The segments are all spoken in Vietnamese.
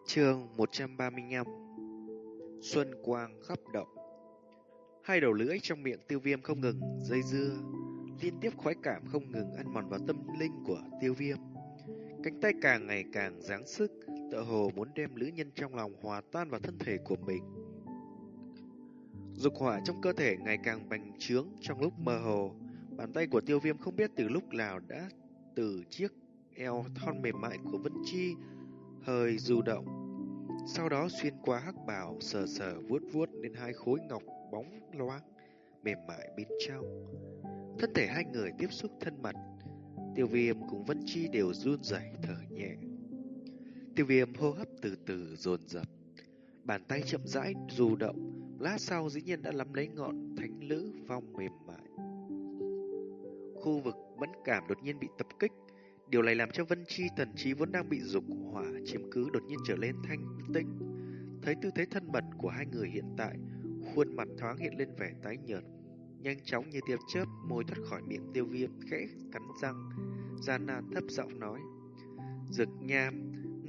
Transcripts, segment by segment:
Chương 135. Xuân quang khắp động. Hai đầu lưỡi trong miệng Tiêu Viêm không ngừng dây dưa, liên tiếp khoái cảm không ngừng ăn mòn vào tâm linh của Tiêu Viêm. Cánh tay càng ngày càng giáng sức, tựa hồ muốn đem nữ nhân trong lòng hòa tan vào thân thể của mình. Dục hỏa trong cơ thể ngày càng bành trướng. Trong lúc mơ hồ, bàn tay của Tiêu Viêm không biết từ lúc nào đã từ chiếc eo thon mềm mại của Vân Chi hơi du động, sau đó xuyên qua hắc bào, sờ sờ vuốt vuốt lên hai khối ngọc bóng loáng mềm mại bên trong. Thân thể hai người tiếp xúc thân mật, Tiêu Viêm cùng Vân Chi đều run rẩy thở nhẹ. Tiêu Viêm hô hấp từ từ dồn dập, bàn tay chậm rãi du động, lát sau dĩ nhiên đã nắm lấy ngọn thánh lữ phong mềm mại. Khu vực mẫn cảm đột nhiên bị tập kích. Điều này làm cho Vân Chi thần trí vốn đang bị dục hỏa chiếm cứ đột nhiên trở lên thanh tĩnh. Thấy tư thế thân mật của hai người hiện tại, khuôn mặt thoáng hiện lên vẻ tái nhợt. Nhanh chóng như tia chớp, môi thoát khỏi miệng Tiêu Viêm, khẽ cắn răng, gian nan thấp giọng nói: "Dực Nham,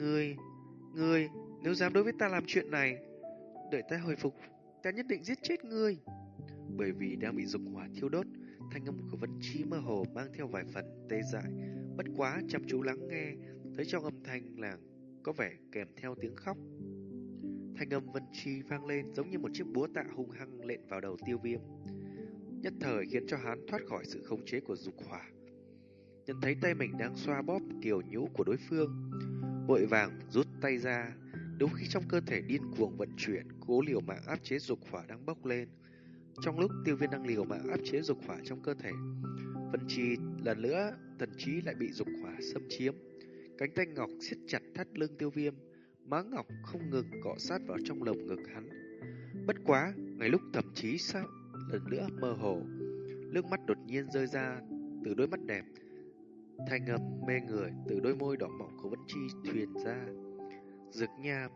ngươi, nếu dám đối với ta làm chuyện này, đợi ta hồi phục, ta nhất định giết chết ngươi." Bởi vì đang bị dục hỏa thiêu đốt, thanh âm của Vân Chi mơ hồ mang theo vài phần tê dại. Bất quá chăm chú lắng nghe, thấy trong âm thanh là có vẻ kèm theo tiếng khóc. Thanh âm Vân Chi vang lên giống như một chiếc búa tạ hung hăng lện vào đầu Tiêu Viêm, nhất thời khiến cho hắn thoát khỏi sự khống chế của dục hỏa. Nhận thấy tay mình đang xoa bóp kiều nhũ của đối phương, vội vàng rút tay ra, đấu khí trong cơ thể điên cuồng vận chuyển, cố liều mạng áp chế dục hỏa đang bốc lên. Trong lúc Tiêu Viêm đang liều mạng áp chế dục hỏa trong cơ thể, Vân Chi lần nữa thần trí lại bị dục hỏa xâm chiếm. Cánh tay ngọc siết chặt thắt lưng Tiêu Viêm, má ngọc không ngừng cọ sát vào trong lồng ngực hắn. Bất quá, ngay lúc thậm chí sao lần nữa mơ hồ, nước mắt đột nhiên rơi ra từ đôi mắt đẹp, thanh âm mê người từ đôi môi đỏ mọng của Vân Chi truyền ra: "Dực Nham,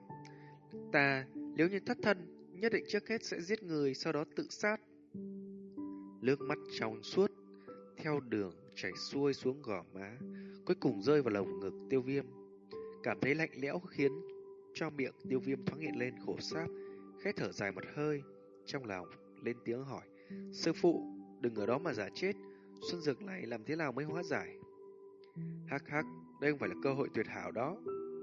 ta nếu như thất thân, nhất định trước hết sẽ giết người, sau đó tự sát." Nước mắt trong suốt theo đường chảy xuôi xuống gò má, cuối cùng rơi vào lồng ngực Tiêu Viêm. Cảm thấy lạnh lẽo khiến cho miệng Tiêu Viêm thoáng hiện lên khổ sáp, khẽ thở dài một hơi, trong lòng lên tiếng hỏi: "Sư phụ, đừng ở đó mà giả chết, xuân dược này làm thế nào mới hóa giải?" "Hắc hắc, đây không phải là cơ hội tuyệt hảo đó.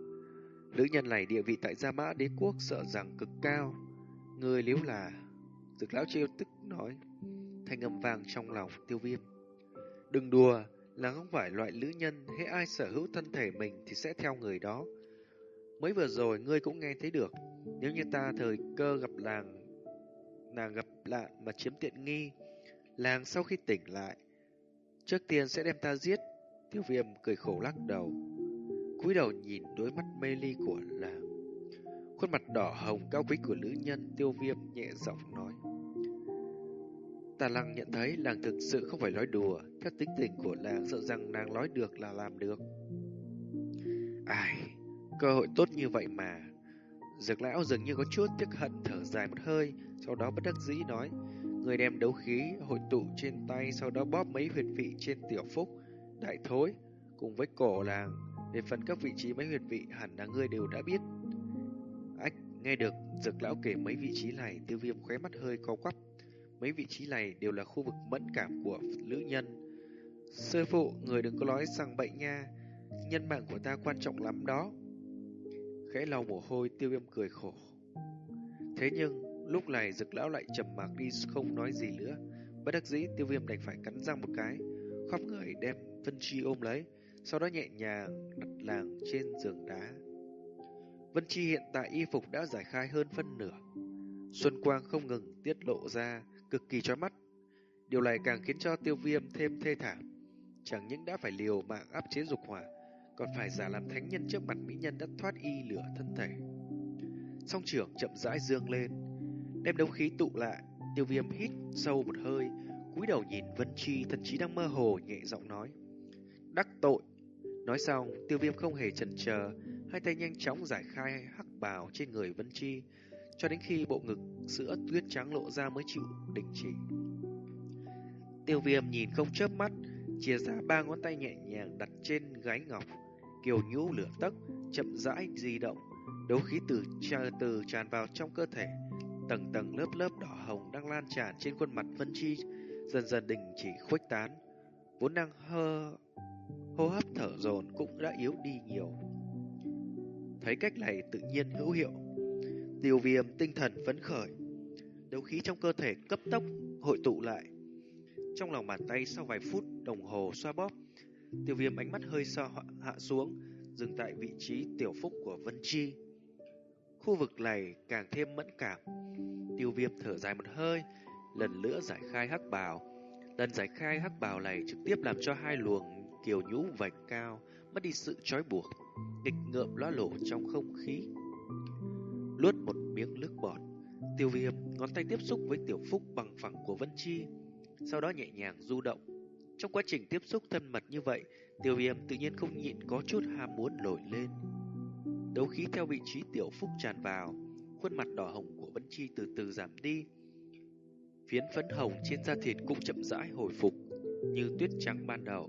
Nữ nhân này địa vị tại Gia Mã Đế quốc sợ rằng cực cao. Ngươi nếu là..." Dực lão trêu tức nói. Thanh âm vang trong lòng Tiêu Viêm: "Đừng đùa, là không phải loại nữ nhân hễ ai sở hữu thân thể mình thì sẽ theo người đó. Mới vừa rồi ngươi cũng nghe thấy được, nếu như ta thời cơ gặp nàng gặp nạn mà chiếm tiện nghi, làng sau khi tỉnh lại trước tiên sẽ đem ta giết." Tiêu Viêm cười khổ lắc đầu, cúi đầu nhìn đôi mắt mê ly của làng. Khuôn mặt đỏ hồng cao quý của nữ nhân, Tiêu Viêm nhẹ giọng nói: "Ta lăng nhận thấy làng thực sự không phải nói đùa, theo tính tình của làng sợ rằng nàng nói được là làm được." Ai, cơ hội tốt như vậy mà. Dược lão dường như có chút tiếc hận, thở dài một hơi, sau đó bất đắc dĩ nói: "Người đem đấu khí hội tụ trên tay, sau đó bóp mấy huyệt vị trên tiểu phúc, đại thối cùng với cổ làng. Về phần các vị trí mấy huyệt vị hẳn là ngươi đều đã biết." Ách, nghe được Dược lão kể mấy vị trí này, Tiêu Viêm khóe mắt hơi co quắp. Mấy vị trí này đều là khu vực mẫn cảm của nữ nhân. "Sư phụ, người đừng có nói sang bậy nha, nhân mạng của ta quan trọng lắm đó." Khẽ lau mồ hôi, Tiêu Viêm cười khổ. Thế nhưng lúc này Dực lão lại trầm mặc đi, không nói gì nữa. Bất đắc dĩ, Tiêu Viêm đành phải cắn răng một cái, khom người đem Vân Chi ôm lấy, sau đó nhẹ nhàng đặt nàng trên giường đá. Vân Chi hiện tại y phục đã giải khai hơn phân nửa, xuân quang không ngừng tiết lộ ra, cực kỳ chói mắt. Điều này càng khiến cho Tiêu Viêm thêm thê thảm. Chẳng những đã phải liều mạng áp chế dục hỏa, còn phải giả làm thánh nhân trước mặt mỹ nhân đã thoát y lửa thân thể. Song trưởng chậm rãi dương lên, đem đấu khí tụ lại. Tiêu Viêm hít sâu một hơi, cúi đầu nhìn Vân Chi, thần trí đang mơ hồ, nhẹ giọng nói: "Đắc tội." Nói xong, Tiêu Viêm không hề chần chờ, hai tay nhanh chóng giải khai hắc bào trên người Vân Chi, cho đến khi bộ ngực sữa tuyết trắng lộ ra mới chịu đình chỉ. Tiêu Viêm nhìn không chớp mắt, chia ra ba ngón tay nhẹ nhàng đặt trên gái ngọc, kiều nhũ lửa tấc, chậm rãi di động, Đấu khí từ tràn vào trong cơ thể, tầng tầng lớp lớp đỏ hồng đang lan tràn trên khuôn mặt Vân Chi dần dần đình chỉ khuếch tán, vốn đang hô hấp thở dồn cũng đã yếu đi nhiều. Thấy cách này tự nhiên hữu hiệu, Tiêu Viêm tinh thần phấn khởi, đấu khí trong cơ thể cấp tốc hội tụ lại. Trong lòng bàn tay sau vài phút đồng hồ xoa bóp, Tiêu Viêm ánh mắt hơi hạ xuống, dừng tại vị trí tiểu phúc của Vân Chi. Khu vực này càng thêm mẫn cảm. Tiêu Viêm thở dài một hơi, lần nữa giải khai hắc bào. Lần giải khai hắc bào này trực tiếp làm cho hai luồng kiều nhũ vạch cao mất đi sự trói buộc, nghịch ngợm loa lổ trong không khí. Luốt một miếng nước bọt, Tiêu Viêm ngón tay tiếp xúc với tiểu phúc bằng phẳng của Vân Chi, sau đó nhẹ nhàng du động. Trong quá trình tiếp xúc thân mật như vậy, Tiêu Viêm tự nhiên không nhịn có chút ham muốn nổi lên. Đấu khí theo vị trí tiểu phúc tràn vào, khuôn mặt đỏ hồng của Vân Chi từ từ giảm đi. Phiến phấn hồng trên da thịt cũng chậm rãi hồi phục như tuyết trắng ban đầu.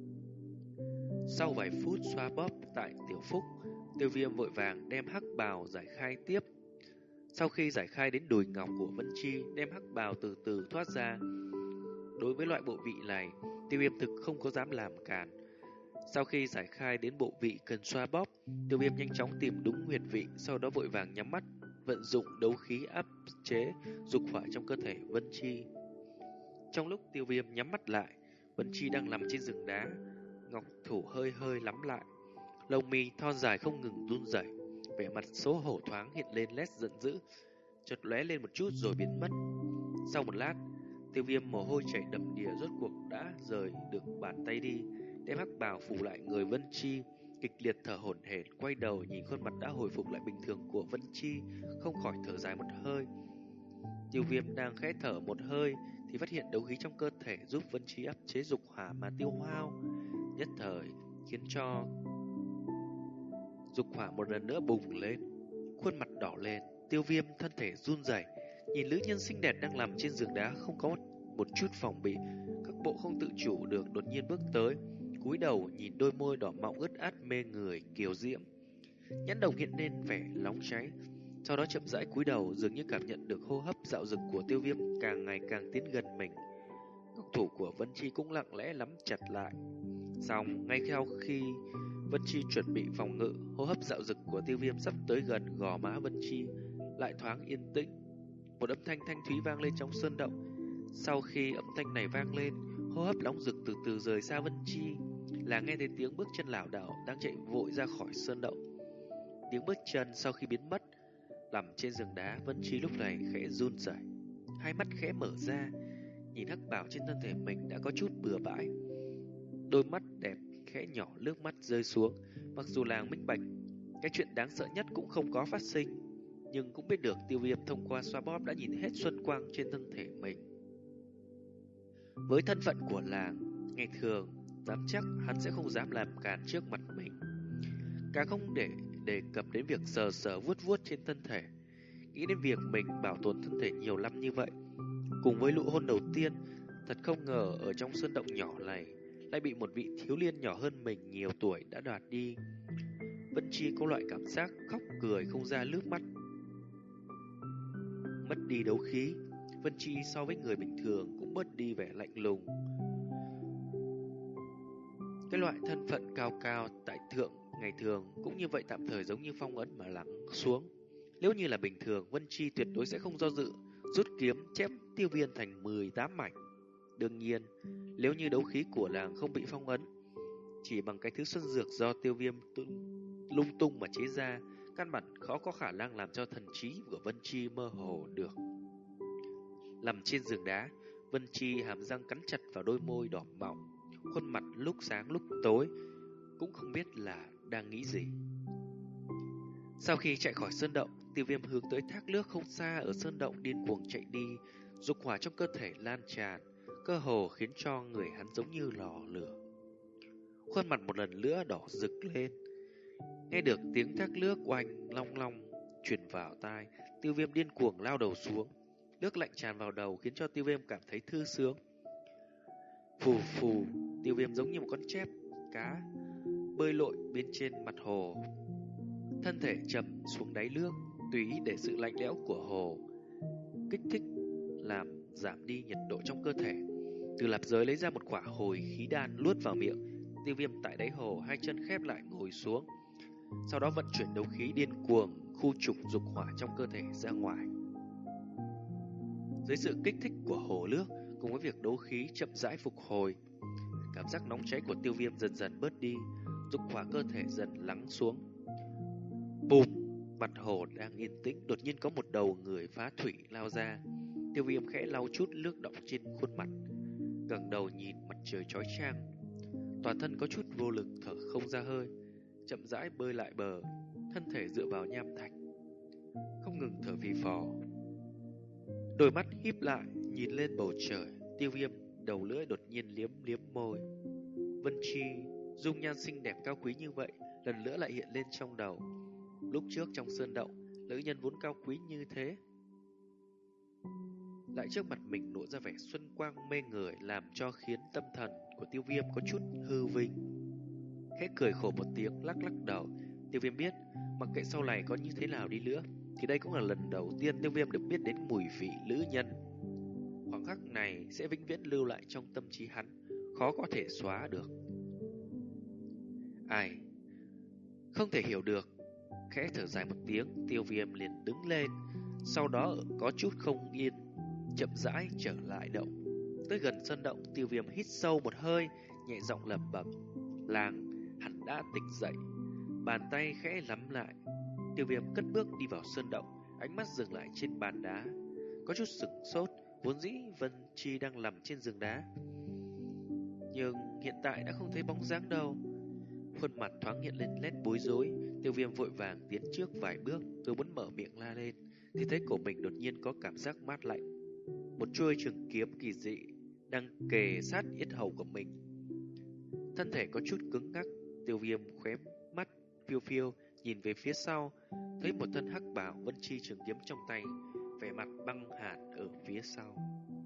Sau vài phút xoa bóp tại tiểu phúc, Tiêu Viêm vội vàng đem hắc bào giải khai tiếp. Sau khi giải khai đến đùi ngọc của Vân Chi, đem hắc bào từ từ thoát ra. Đối với loại bộ vị này, Tiêu Viêm thực không có dám làm cản. Sau khi giải khai đến bộ vị cần xoa bóp, Tiêu Viêm nhanh chóng tìm đúng huyệt vị, sau đó vội vàng nhắm mắt, vận dụng đấu khí áp chế dục hỏa trong cơ thể Vân Chi. Trong lúc Tiêu Viêm nhắm mắt lại, Vân Chi đang nằm trên giường đá, ngọc thủ hơi hơi lắm lại, lông mi thon dài không ngừng run rẩy, vẻ mặt xấu hổ thoáng hiện lên nét giận dữ, chợt lóe lên một chút rồi biến mất. Sau một lát, Tiêu Viêm mồ hôi chảy đầm đìa rốt cuộc đã rời được bàn tay đi, đem hắc bào phủ lại người Vân Chi, kịch liệt thở hổn hển, quay đầu nhìn khuôn mặt đã hồi phục lại bình thường của Vân Chi, không khỏi thở dài một hơi. Tiêu Viêm đang khẽ thở một hơi thì phát hiện đấu khí trong cơ thể giúp Vân Chi áp chế dục hỏa mà tiêu hao, nhất thời khiến cho dục hỏa một lần nữa bùng lên. Khuôn mặt đỏ lên, Tiêu Viêm thân thể run rẩy, nhìn nữ nhân xinh đẹp đang nằm trên giường đá không có một chút phòng bị, các bộ không tự chủ được đột nhiên bước tới, cúi đầu nhìn đôi môi đỏ mọng ướt át mê người kiều diễm, nhãn đồng hiện lên vẻ nóng cháy. Sau đó chậm rãi cúi đầu, dường như cảm nhận được hô hấp dạo dực của Tiêu Viêm càng ngày càng tiến gần mình. Ngọc thủ của Vân Chi cũng lặng lẽ nắm chặt lại. Xong, ngay sau khi Vân Chi chuẩn bị phòng ngự, hô hấp dạo dực của Tiêu Viêm sắp tới gần gò má Vân Chi lại thoáng yên tĩnh. Một âm thanh thanh thúy vang lên trong sơn động. Sau khi âm thanh này vang lên, hô hấp nóng rực từ từ rời xa Vân Chi, là nghe thấy tiếng bước chân lảo đảo đang chạy vội ra khỏi sơn động. Tiếng bước chân sau khi biến mất, nằm trên giường đá, Vân Chi lúc này khẽ run rẩy, hai mắt khẽ mở ra, nhìn hắc bào trên thân thể mình đã có chút bừa bãi. Đôi mắt đẹp khẽ nhỏ nước mắt rơi xuống. Mặc dù làng minh bạch cái chuyện đáng sợ nhất cũng không có phát sinh, nhưng cũng biết được Tiêu Viêm thông qua xoa bóp đã nhìn hết xuân quang trên thân thể mình. Với thân phận của làng, ngày thường dám chắc hắn sẽ không dám làm càn trước mặt mình, càng không để đề cập đến việc sờ sờ vuốt vuốt trên thân thể. Nghĩ đến việc mình bảo tồn thân thể nhiều năm như vậy, cùng với nụ hôn đầu tiên, thật không ngờ ở trong sơn động nhỏ này lại bị một vị thiếu niên nhỏ hơn mình nhiều tuổi đã đoạt đi. Vân Chi có loại cảm giác khóc cười không ra nước mắt. Mất đi đấu khí, Vân Chi so với người bình thường cũng bớt đi vẻ lạnh lùng. Cái loại thân phận cao cao tại thượng ngày thường cũng như vậy tạm thời giống như phong ấn mà lắng xuống. Nếu như là bình thường, Vân Chi tuyệt đối sẽ không do dự, rút kiếm chém Tiêu Viêm thành 18 mảnh. Đương nhiên, nếu như đấu khí của làng không bị phong ấn, chỉ bằng cái thứ xuân dược do Tiêu Viêm lung tung mà chế ra, căn bản khó có khả năng làm cho thần trí của Vân Chi mơ hồ được. Nằm trên giường đá, Vân Chi hàm răng cắn chặt vào đôi môi đỏ mọng, khuôn mặt lúc sáng lúc tối, cũng không biết là đang nghĩ gì. Sau khi chạy khỏi sơn động, Tiêu Viêm hướng tới thác nước không xa ở sơn động điên cuồng chạy đi, dục hỏa trong cơ thể lan tràn, cơ hồ khiến cho người hắn giống như lò lửa. Khuôn mặt một lần nữa đỏ rực lên. Nghe được tiếng thác nước oanh long long truyền vào tai, Tiêu Viêm điên cuồng lao đầu xuống. Nước lạnh tràn vào đầu khiến cho Tiêu Viêm cảm thấy thư sướng. Phù phù, Tiêu Viêm giống như một con chép cá bơi lội bên trên mặt hồ. Thân thể chầm xuống đáy nước, tùy ý để sự lạnh lẽo của hồ kích thích làm giảm đi nhiệt độ trong cơ thể. Từ lạp giới lấy ra một quả hồi khí đan luốt vào miệng. Tiêu Viêm tại đáy hồ hai chân khép lại ngồi xuống, sau đó vận chuyển đấu khí điên cuồng khu trục dục hỏa trong cơ thể ra ngoài. Dưới sự kích thích của hồ nước cùng với việc đấu khí chậm rãi phục hồi, cảm giác nóng cháy của Tiêu Viêm dần dần bớt đi, dục hỏa cơ thể dần lắng xuống. Bùm! Mặt hồ đang yên tĩnh, đột nhiên có một đầu người phá thủy lao ra. Tiêu Viêm khẽ lau chút nước đọng trên khuôn mặt, ngẩng đầu nhìn mặt trời chói chang, toàn thân có chút vô lực, thở không ra hơi, chậm rãi bơi lại bờ, thân thể dựa vào nham thạch, không ngừng thở phì phò. Đôi mắt híp lại, nhìn lên bầu trời. Tiêu Viêm đầu lưỡi đột nhiên liếm liếm môi. Vân Chi, dung nhan xinh đẹp cao quý như vậy, lần nữa lại hiện lên trong đầu. Lúc trước trong sơn động, nữ nhân vốn cao quý như thế, lại trước mặt mình lộ ra vẻ xuân quang mê người, làm cho khiến tâm thần của Tiêu Viêm có chút hư vinh. Khẽ cười khổ một tiếng, lắc lắc đầu. Tiêu Viêm biết, mặc kệ sau này có như thế nào đi nữa, thì đây cũng là lần đầu tiên Tiêu Viêm được biết đến mùi vị nữ nhân. Khoảng khắc này sẽ vĩnh viễn lưu lại trong tâm trí hắn, khó có thể xóa được. Ai không thể hiểu được. Khẽ thở dài một tiếng, Tiêu Viêm liền đứng lên, sau đó có chút không yên, chậm rãi trở lại động. Tới gần sân động, Tiêu Viêm hít sâu một hơi, nhẹ giọng lẩm bẩm: "Làng hẳn đã tỉnh dậy." Bàn tay khẽ nắm lại. Tiêu Viêm cất bước đi vào sân động, ánh mắt dừng lại trên bàn đá, có chút sửng sốt. Vốn dĩ Vân Chi đang nằm trên giường đá, nhưng hiện tại đã không thấy bóng dáng đâu. Khuôn mặt thoáng hiện lên nét bối rối. Tiêu Viêm vội vàng tiến trước vài bước, rồi muốn mở miệng la lên, thì thấy cổ mình đột nhiên có cảm giác mát lạnh. Một chuôi trường kiếm kỳ dị đang kề sát yết hầu của mình. Thân thể có chút cứng ngắc. Tiêu Viêm khóe mắt phiêu phiêu nhìn về phía sau, thấy một thân hắc bào Vân Chi trường kiếm trong tay, vẻ mặt băng hàn ở phía sau.